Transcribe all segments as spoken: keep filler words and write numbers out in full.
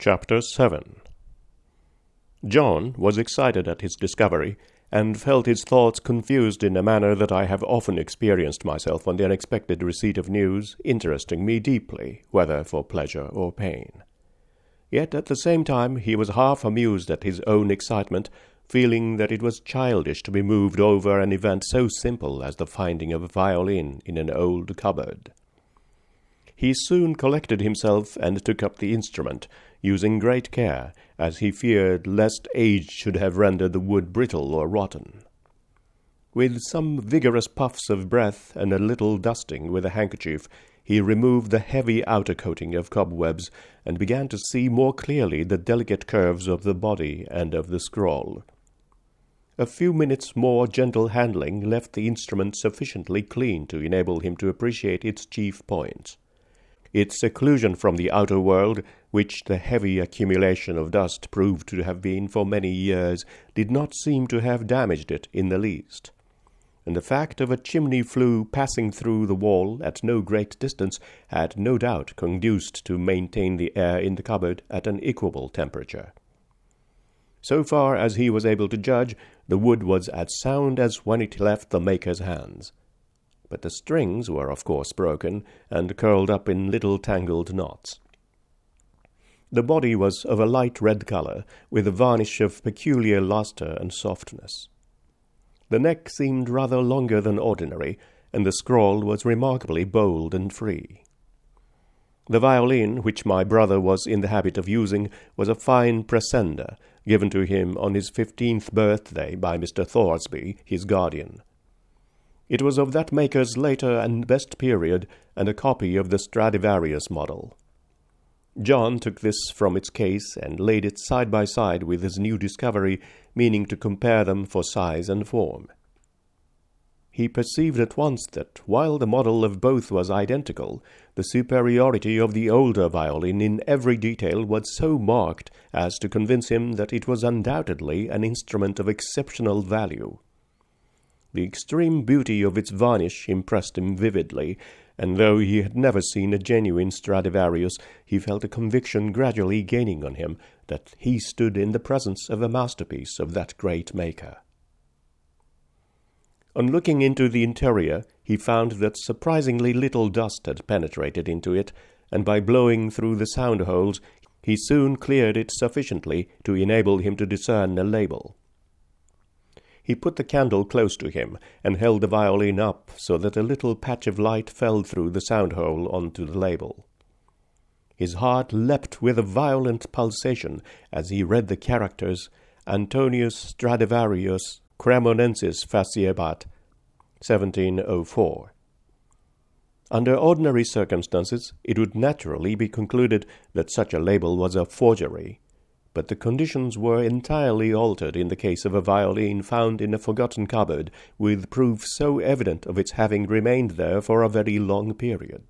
Chapter seven. John was excited at his discovery, and felt his thoughts confused in a manner that I have often experienced myself on the unexpected receipt of news interesting me deeply, whether for pleasure or pain. Yet at the same time he was half amused at his own excitement, feeling that it was childish to be moved over an event so simple as the finding of a violin in an old cupboard. He soon collected himself and took up the instrument, using great care, as he feared lest age should have rendered the wood brittle or rotten. With some vigorous puffs of breath and a little dusting with a handkerchief, he removed the heavy outer coating of cobwebs and began to see more clearly the delicate curves of the body and of the scroll. A few minutes' more gentle handling left the instrument sufficiently clean to enable him to appreciate its chief points. Its seclusion from the outer world, which the heavy accumulation of dust proved to have been for many years, did not seem to have damaged it in the least. And the fact of a chimney flue passing through the wall at no great distance had no doubt conduced to maintain the air in the cupboard at an equable temperature. So far as he was able to judge, the wood was as sound as when it left the maker's hands. But the strings were of course broken, and curled up in little tangled knots. The body was of a light red color, with a varnish of peculiar lustre and softness. The neck seemed rather longer than ordinary, and the scroll was remarkably bold and free. The violin, which my brother was in the habit of using, was a fine Presenda, given to him on his fifteenth birthday by Mister Thoresby, his guardian. It was of that maker's later and best period, and a copy of the Stradivarius model. John took this from its case and laid it side by side with his new discovery, meaning to compare them for size and form. He perceived at once that, while the model of both was identical, the superiority of the older violin in every detail was so marked as to convince him that it was undoubtedly an instrument of exceptional value. The extreme beauty of its varnish impressed him vividly, and though he had never seen a genuine Stradivarius, he felt a conviction gradually gaining on him that he stood in the presence of a masterpiece of that great maker. On looking into the interior, he found that surprisingly little dust had penetrated into it, and by blowing through the sound holes, he soon cleared it sufficiently to enable him to discern a label. He put the candle close to him, and held the violin up so that a little patch of light fell through the sound hole onto the label. His heart leapt with a violent pulsation as he read the characters Antonius Stradivarius Cremonensis Faciebat, seventeen oh four. Under ordinary circumstances, it would naturally be concluded that such a label was a forgery, but the conditions were entirely altered in the case of a violin found in a forgotten cupboard, with proof so evident of its having remained there for a very long period.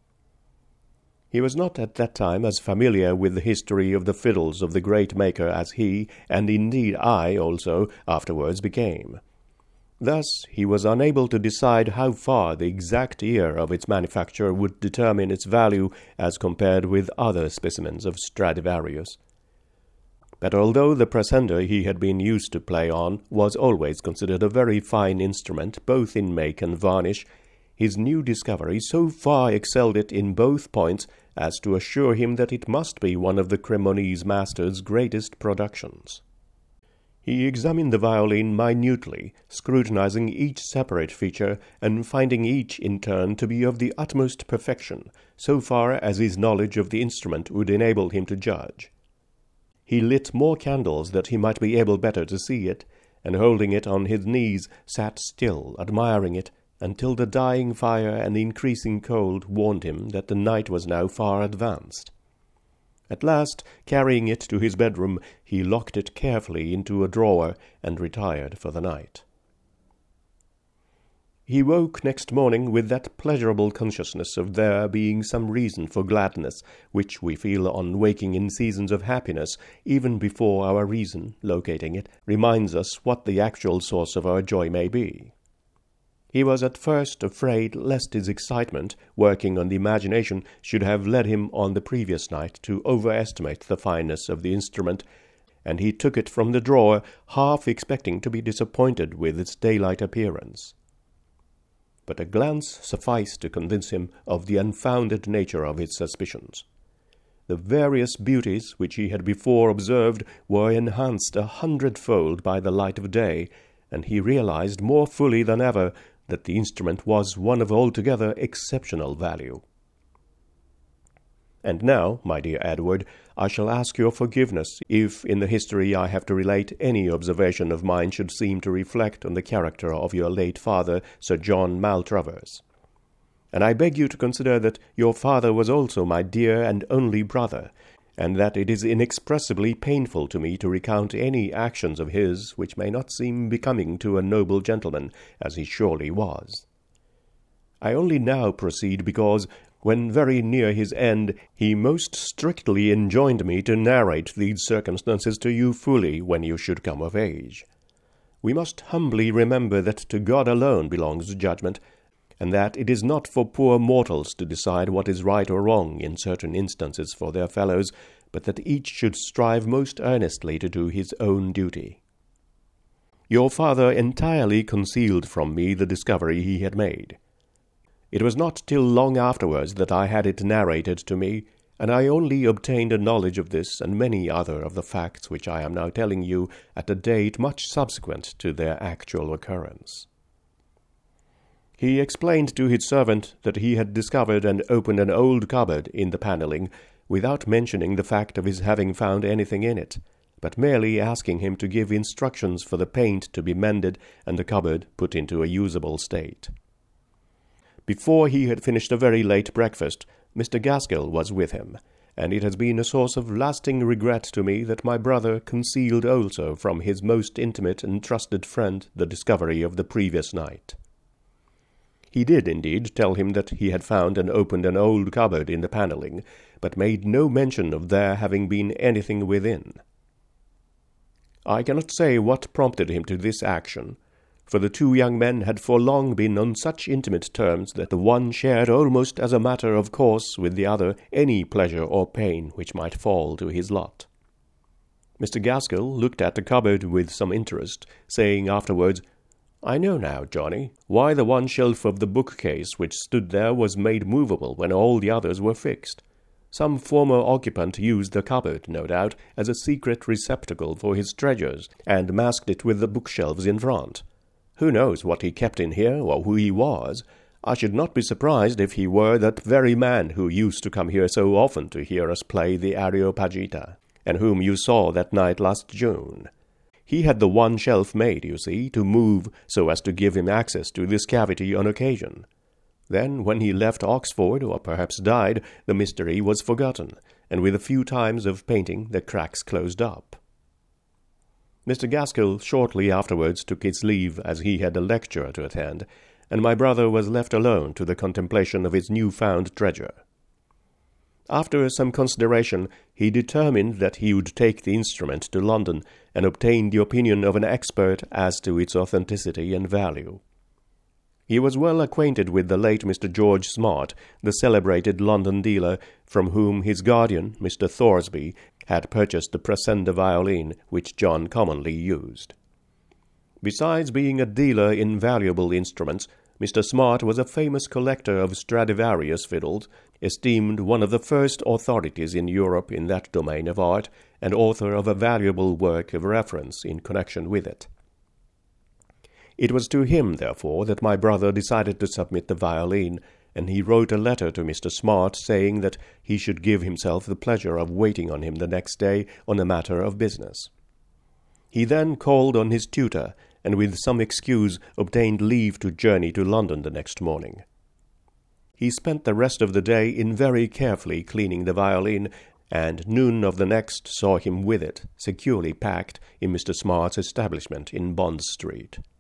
He was not at that time as familiar with the history of the fiddles of the great maker as he, and indeed I also, afterwards became. Thus he was unable to decide how far the exact year of its manufacture would determine its value as compared with other specimens of Stradivarius. But although the Presenda he had been used to play on was always considered a very fine instrument, both in make and varnish, his new discovery so far excelled it in both points as to assure him that it must be one of the Cremonese master's greatest productions. He examined the violin minutely, scrutinizing each separate feature, and finding each in turn to be of the utmost perfection, so far as his knowledge of the instrument would enable him to judge. He lit more candles that he might be able better to see it, and holding it on his knees, sat still, admiring it, until the dying fire and the increasing cold warned him that the night was now far advanced. At last, carrying it to his bedroom, he locked it carefully into a drawer and retired for the night. He woke next morning with that pleasurable consciousness of there being some reason for gladness, which we feel on waking in seasons of happiness, even before our reason, locating it, reminds us what the actual source of our joy may be. He was at first afraid lest his excitement, working on the imagination, should have led him on the previous night to overestimate the fineness of the instrument, and he took it from the drawer, half expecting to be disappointed with its daylight appearance. But a glance sufficed to convince him of the unfounded nature of his suspicions. The various beauties which he had before observed were enhanced a hundredfold by the light of day, and he realized more fully than ever that the instrument was one of altogether exceptional value. And now, my dear Edward, I shall ask your forgiveness if in the history I have to relate any observation of mine should seem to reflect on the character of your late father, Sir John Maltravers. And I beg you to consider that your father was also my dear and only brother, and that it is inexpressibly painful to me to recount any actions of his which may not seem becoming to a noble gentleman, as he surely was. I only now proceed because, when very near his end, he most strictly enjoined me to narrate these circumstances to you fully when you should come of age. We must humbly remember that to God alone belongs judgment, and that it is not for poor mortals to decide what is right or wrong in certain instances for their fellows, but that each should strive most earnestly to do his own duty. Your father entirely concealed from me the discovery he had made. It was not till long afterwards that I had it narrated to me, and I only obtained a knowledge of this and many other of the facts which I am now telling you at a date much subsequent to their actual occurrence. He explained to his servant that he had discovered and opened an old cupboard in the panelling, without mentioning the fact of his having found anything in it, but merely asking him to give instructions for the paint to be mended and the cupboard put into a usable state. Before he had finished a very late breakfast, Mister Gaskell was with him, and it has been a source of lasting regret to me that my brother concealed also from his most intimate and trusted friend the discovery of the previous night. He did, indeed, tell him that he had found and opened an old cupboard in the panelling, but made no mention of there having been anything within. I cannot say what prompted him to this action, for the two young men had for long been on such intimate terms that the one shared almost as a matter of course with the other any pleasure or pain which might fall to his lot. Mister Gaskell looked at the cupboard with some interest, saying afterwards, "I know now, Johnny, why the one shelf of the bookcase which stood there was made movable when all the others were fixed. Some former occupant used the cupboard, no doubt, as a secret receptacle for his treasures, and masked it with the bookshelves in front. Who knows what he kept in here, or who he was? I should not be surprised if he were that very man who used to come here so often to hear us play the Areopagita, and whom you saw that night last June. He had the one shelf made, you see, to move so as to give him access to this cavity on occasion. Then, when he left Oxford, or perhaps died, the mystery was forgotten, and with a few times of painting the cracks closed up." Mister Gaskell shortly afterwards took his leave, as he had a lecture to attend, and my brother was left alone to the contemplation of his new-found treasure. After some consideration, he determined that he would take the instrument to London and obtain the opinion of an expert as to its authenticity and value. He was well acquainted with the late Mister George Smart, the celebrated London dealer, from whom his guardian, Mister Thoresby, had purchased the Pressenda violin which John commonly used. Besides being a dealer in valuable instruments, Mister Smart was a famous collector of Stradivarius fiddles, esteemed one of the first authorities in Europe in that domain of art, and author of a valuable work of reference in connection with it. It was to him, therefore, that my brother decided to submit the violin, and he wrote a letter to Mister Smart saying that he should give himself the pleasure of waiting on him the next day on a matter of business. He then called on his tutor, and with some excuse obtained leave to journey to London the next morning. He spent the rest of the day in very carefully cleaning the violin, and noon of the next saw him with it, securely packed, in Mister Smart's establishment in Bond Street.